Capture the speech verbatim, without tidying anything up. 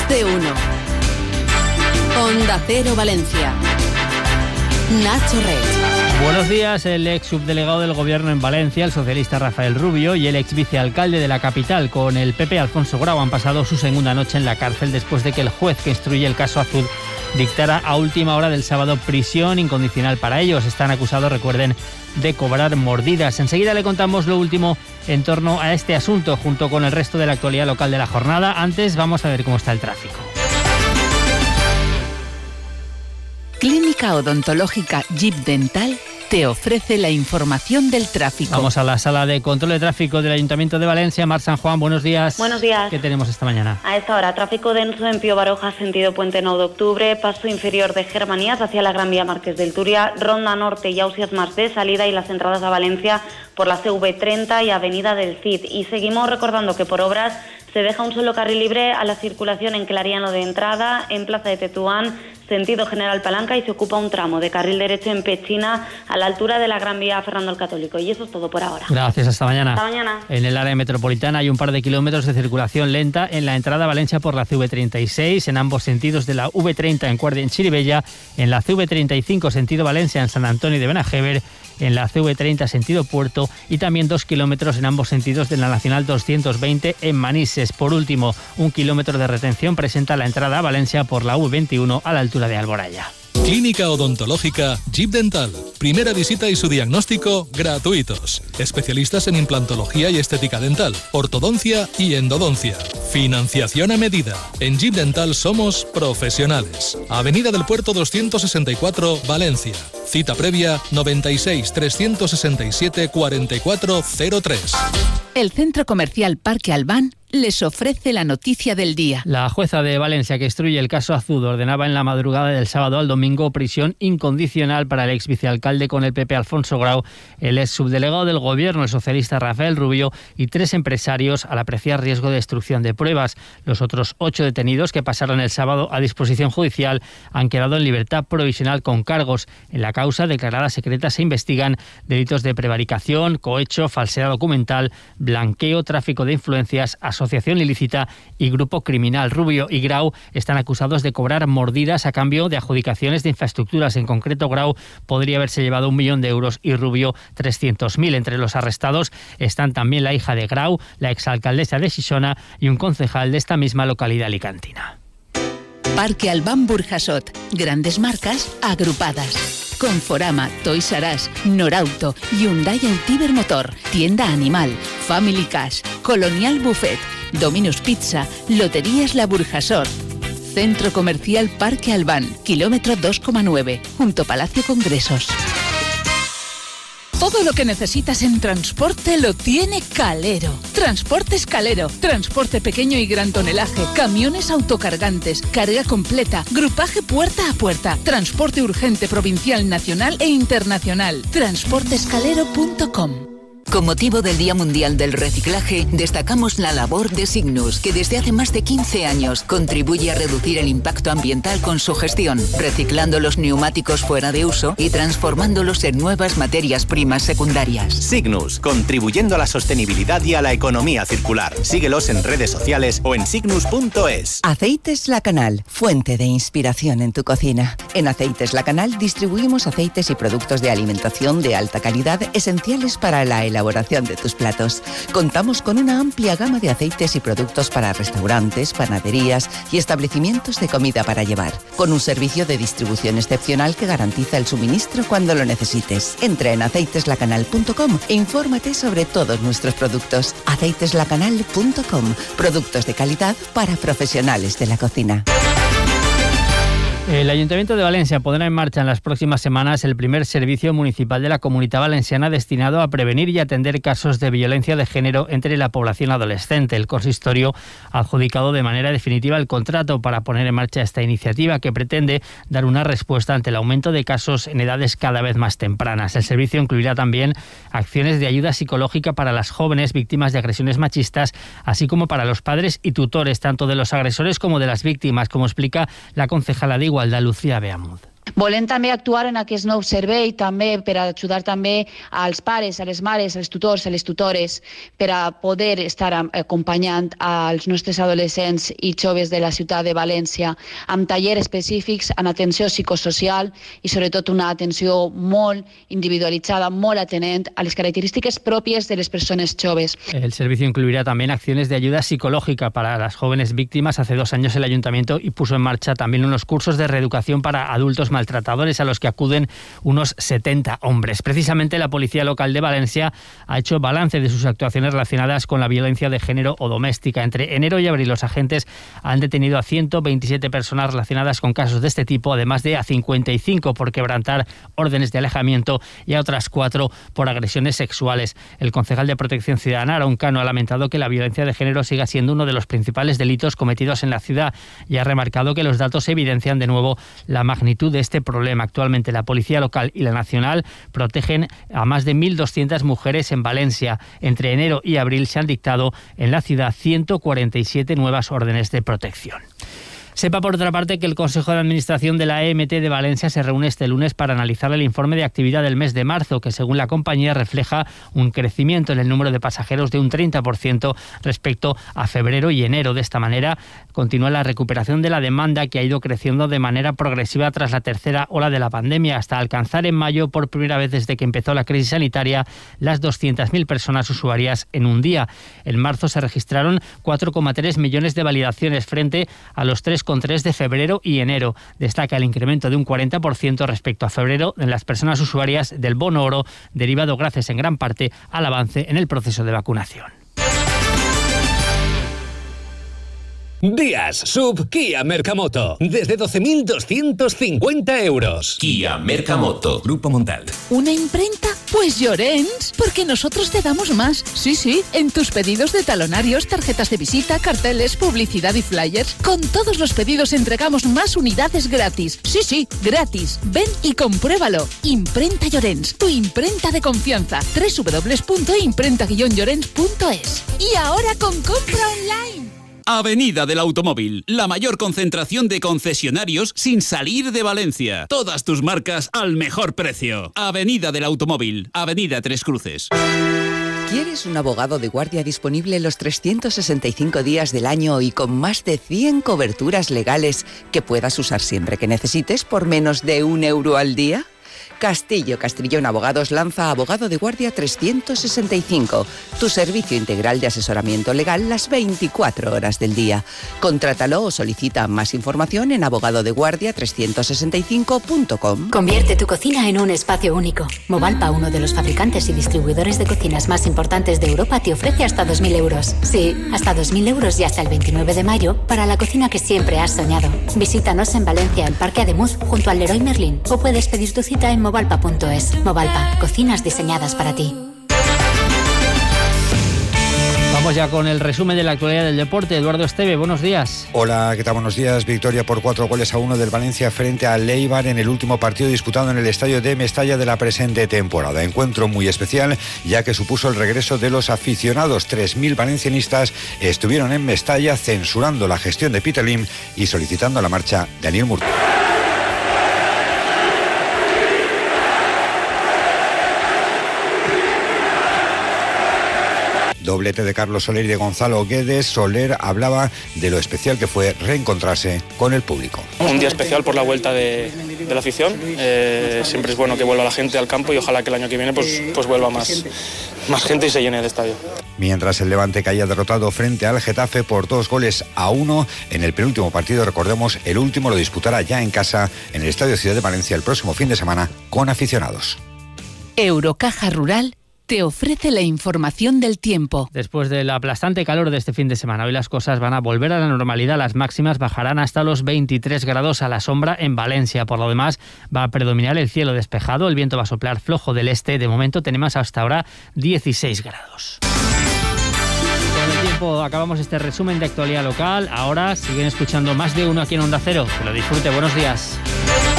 Más de uno. Onda Cero Valencia. Nacho Rey. Buenos días. El ex subdelegado del Gobierno en Valencia, el socialista Rafael Rubio, y el ex vicealcalde de la capital con el P P, Alfonso Grau, han pasado su segunda noche en la cárcel después de que el juez que instruye el caso Azud dictara a última hora del sábado prisión incondicional para ellos. Están acusados, recuerden, de cobrar mordidas. Enseguida le contamos lo último en torno a este asunto, junto con el resto de la actualidad local de la jornada. Antes, vamos a ver cómo está el tráfico. Clínica Odontológica Jeep Dental te ofrece la información del tráfico. Vamos a la sala de control de tráfico del Ayuntamiento de Valencia. Mar San Juan, buenos días. Buenos días. ¿Qué tenemos esta mañana? A esta hora, tráfico denso en Pío Baroja, sentido Puente nueve de octubre, paso inferior de Germanías hacia la Gran Vía Marqués del Turia, Ronda Norte y Ausias Mas de salida y las entradas a Valencia por la C V treinta y Avenida del Cid. Y seguimos recordando que por obras se deja un solo carril libre a la circulación en Clariano de entrada, en Plaza de Tetuán, sentido General Palanca, y se ocupa un tramo de carril derecho en Pechina a la altura de la Gran Vía Fernando el Católico. Y eso es todo por ahora. Gracias, hasta mañana. Hasta mañana. En el área metropolitana hay un par de kilómetros de circulación lenta en la entrada a Valencia por la C V treinta y seis, en ambos sentidos de la V treinta en Guardia en Chirivella, en la C V treinta y cinco sentido Valencia en San Antonio de Benajever, en la C V treinta sentido Puerto, y también dos kilómetros en ambos sentidos de la Nacional doscientos veinte en Manises. Por último, un kilómetro de retención presenta la entrada a Valencia por la U veintiuno a la altura de Alboraya. Clínica Odontológica Jeep Dental. Primera visita y su diagnóstico gratuitos. Especialistas en implantología y estética dental, ortodoncia y endodoncia. Financiación a medida. En Jeep Dental somos profesionales. Avenida del Puerto doscientos sesenta y cuatro, Valencia. Cita previa noventa y seis, trescientos sesenta y siete, cuarenta y cuatro cero tres. El Centro Comercial Parque Albán les ofrece la noticia del día. La jueza de Valencia que instruye el caso Azud ordenaba en la madrugada del sábado al domingo prisión incondicional para el ex vicealcalde con el P P Alfonso Grau, el ex subdelegado del Gobierno, el socialista Rafael Rubio, y tres empresarios al apreciar riesgo de destrucción de pruebas. Los otros ocho detenidos que pasaron el sábado a disposición judicial han quedado en libertad provisional con cargos. En la causa declarada secreta se investigan delitos de prevaricación, cohecho, falsedad documental, blanqueo, tráfico de influencias, asociación ilícita y grupo criminal. Rubio y Grau están acusados de cobrar mordidas a cambio de adjudicaciones de infraestructuras. En concreto, Grau podría haberse llevado un millón de euros y Rubio trescientos mil. Entre los arrestados están también la hija de Grau, la exalcaldesa de Xixona y un concejal de esta misma localidad alicantina. Parque Albán Burjasot. Grandes marcas agrupadas. Conforama, Toys R Us, Norauto, Hyundai Altiver Motor, Tienda Animal, Family Cash, Colonial Buffet, Domino's Pizza, Loterías La Burjasot. Centro Comercial Parque Albán, kilómetro dos coma nueve, junto Palacio Congresos. Todo lo que necesitas en transporte lo tiene Calero. Transportes Calero. Transporte pequeño y gran tonelaje. Camiones autocargantes. Carga completa. Grupaje puerta a puerta. Transporte urgente provincial, nacional e internacional. transportes calero punto com. Con motivo del Día Mundial del Reciclaje, destacamos la labor de Signus, que desde hace más de quince años contribuye a reducir el impacto ambiental con su gestión, reciclando los neumáticos fuera de uso y transformándolos en nuevas materias primas secundarias. Signus, contribuyendo a la sostenibilidad y a la economía circular. Síguelos en redes sociales o en signus punto es. Aceites La Canal, fuente de inspiración en tu cocina. En Aceites La Canal distribuimos aceites y productos de alimentación de alta calidad esenciales para la elaboración elaboración de tus platos. Contamos con una amplia gama de aceites y productos para restaurantes, panaderías y establecimientos de comida para llevar, con un servicio de distribución excepcional que garantiza el suministro cuando lo necesites. Entra en aceites la canal punto com e infórmate sobre todos nuestros productos. aceites la canal punto com, productos de calidad para profesionales de la cocina. El Ayuntamiento de Valencia pondrá en marcha en las próximas semanas el primer servicio municipal de la Comunitat Valenciana destinado a prevenir y atender casos de violencia de género entre la población adolescente. El consistorio ha adjudicado de manera definitiva el contrato para poner en marcha esta iniciativa que pretende dar una respuesta ante el aumento de casos en edades cada vez más tempranas. El servicio incluirá también acciones de ayuda psicológica para las jóvenes víctimas de agresiones machistas, así como para los padres y tutores, tanto de los agresores como de las víctimas, como explica la concejala de Igualdad, Lucía Beamud. Volem també actuar en aquest nou servei també per ajudar també als pares, a les mares, als tutors, a les tutores, per a poder estar acompanyant als nostres adolescents i joves de la ciutat de València amb tallers específics en atenció psicosocial i sobretot una atenció molt individualitzada, molt atenent a les característiques pròpies de les persones joves. El servicio incluirá también acciones de ayuda psicológica para las jóvenes víctimas. Hace dos años el ayuntamiento puso en marcha también unos cursos de reeducación para adultos maltratados, tratadores a los que acuden unos setenta hombres. Precisamente la Policía Local de Valencia ha hecho balance de sus actuaciones relacionadas con la violencia de género o doméstica. Entre enero y abril los agentes han detenido a ciento veintisiete personas relacionadas con casos de este tipo, además de a cincuenta y cinco por quebrantar órdenes de alejamiento y a otras cuatro por agresiones sexuales. El concejal de Protección Ciudadana, Aaron Cano, ha lamentado que la violencia de género siga siendo uno de los principales delitos cometidos en la ciudad y ha remarcado que los datos evidencian de nuevo la magnitud de este problema. Actualmente la Policía Local y la Nacional protegen a más de mil doscientas mujeres en Valencia. Entre enero y abril se han dictado en la ciudad ciento cuarenta y siete nuevas órdenes de protección. Sepa, por otra parte, que el Consejo de Administración de la E M T de Valencia se reúne este lunes para analizar el informe de actividad del mes de marzo, que según la compañía refleja un crecimiento en el número de pasajeros de un treinta por ciento respecto a febrero y enero. De esta manera, continúa la recuperación de la demanda, que ha ido creciendo de manera progresiva tras la tercera ola de la pandemia, hasta alcanzar en mayo, por primera vez desde que empezó la crisis sanitaria, las doscientas mil personas usuarias en un día. En marzo se registraron cuatro coma tres millones de validaciones frente a los tres coma tres de febrero y enero. Destaca el incremento de un cuarenta por ciento respecto a febrero en las personas usuarias del bono oro, derivado gracias en gran parte al avance en el proceso de vacunación. Días Sub Kia Mercamoto. Desde doce mil doscientos cincuenta euros. Kia Mercamoto. Grupo Montal. ¿Una imprenta? Pues Llorens, porque nosotros te damos más. Sí, sí, en tus pedidos de talonarios, tarjetas de visita, carteles, publicidad y flyers. Con todos los pedidos entregamos más unidades gratis. Sí, sí, gratis. Ven y compruébalo. Imprenta Llorens, tu imprenta de confianza. doble u doble u doble u punto imprenta guion llorens punto es. Y ahora con compra online. Avenida del Automóvil, la mayor concentración de concesionarios sin salir de Valencia. Todas tus marcas al mejor precio. Avenida del Automóvil, Avenida Tres Cruces. ¿Quieres un abogado de guardia disponible los trescientos sesenta y cinco días del año y con más de cien coberturas legales que puedas usar siempre que necesites por menos de un euro al día? Castillo Castrillón Abogados lanza Abogado de Guardia trescientos sesenta y cinco, tu servicio integral de asesoramiento legal las veinticuatro horas del día. Contrátalo o solicita más información en abogado de guardia trescientos sesenta y cinco punto com. Convierte tu cocina en un espacio único. Movalpa, uno de los fabricantes y distribuidores de cocinas más importantes de Europa, te ofrece hasta dos mil euros. Sí, hasta dos mil euros y hasta el veintinueve de mayo para la cocina que siempre has soñado. Visítanos en Valencia, en Parque Ademuz, junto al Leroy Merlin, o puedes pedir tu cita en movalpa punto es. Movalpa, cocinas diseñadas para ti. Vamos ya con el resumen de la actualidad del deporte. Eduardo Esteve, buenos días. Hola, ¿qué tal? Buenos días. Victoria por cuatro goles a uno del Valencia frente al Eibar en el último partido disputado en el estadio de Mestalla de la presente temporada. Encuentro muy especial, ya que supuso el regreso de los aficionados. tres mil valencianistas estuvieron en Mestalla censurando la gestión de Peter Lim y solicitando la marcha de Daniel Murta. Doblete de Carlos Soler y de Gonzalo Guedes. Soler hablaba de lo especial que fue reencontrarse con el público. Un día especial por la vuelta de, de la afición. Eh, siempre es bueno que vuelva la gente al campo y ojalá que el año que viene pues, pues vuelva más, más gente y se llene el estadio. Mientras el Levante caía derrotado frente al Getafe por dos goles a uno en el penúltimo partido, recordemos, el último lo disputará ya en casa en el Estadio Ciudad de Valencia el próximo fin de semana con aficionados. Eurocaja Rural te ofrece la información del tiempo. Después del aplastante calor de este fin de semana, hoy las cosas van a volver a la normalidad. Las máximas bajarán hasta los veintitrés grados a la sombra en Valencia. Por lo demás, va a predominar el cielo despejado. El viento va a soplar flojo del este. De momento tenemos hasta ahora dieciséis grados. Con el tiempo acabamos este resumen de actualidad local. Ahora siguen escuchando Más de Uno aquí en Onda Cero. Que lo disfrute. Buenos días.